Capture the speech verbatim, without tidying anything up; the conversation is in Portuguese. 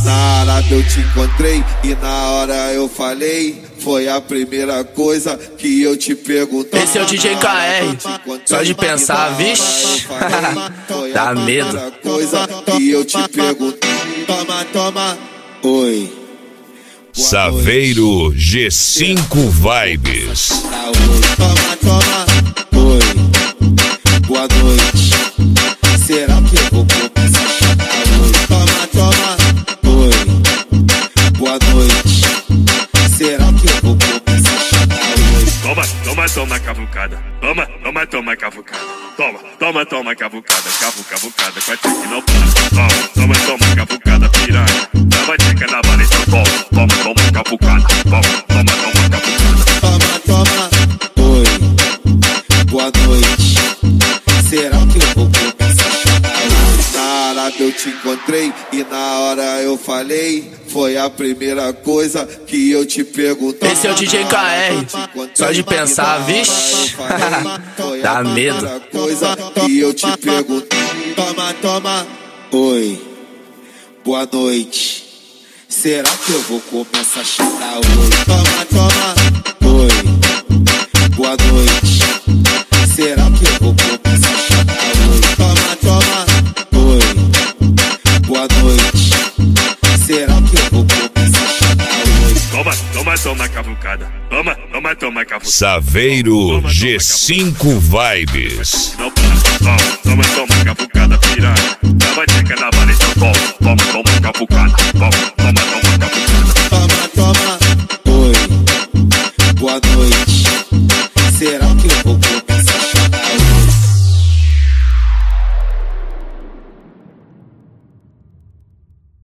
Na arada eu te encontrei e na hora eu falei. Foi a primeira coisa que eu te perguntei. Esse é o D J K R, só de pensar, vixe, dá medo. Foi a primeira coisa que eu te perguntei. Toma, toma, oi. Saveiro G cinco Vibes. Toma, toma, oi. Boa noite. Será que eu vou começar a chegar hoje? Toma, toma, oi. Boa noite. Será que eu vou começar a chegar hoje? Toma, toma, toma cavucada. Toma, toma, toma cavucada. Toma, toma, toma cavucada. Cavu, cavucada, com a tia que não para. Toma, toma, toma cavucada, piranha. Tava dica na bala, então toma. Toma, toma cavucada. Toma, toma, toma cavucada. Toma, toma, oi. Boa noite. Será que eu vou começar a chegar hoje? Na arada eu te encontrei e na hora eu falei. Foi a primeira coisa que eu te perguntei. Esse é o D J K R, só de pensar, vixe, dá medo. Foi a primeira coisa que eu te perguntei. Toma, toma, oi. Boa noite. Será que eu vou começar a chegar hoje? Toma, toma, oi. Boa noite. Será que eu vou começar a chegar hoje? Toma, toma, oi. Boa noite. Será que eu vou começar a chegar hoje? Toma, toma, toma cavucada. Toma, toma, toma cavucada. Saveiro G cinco Vibes. Não para. Toma, toma, toma cavucada, piranha. Tava dica na bala, então toma. Toma, toma cavucada.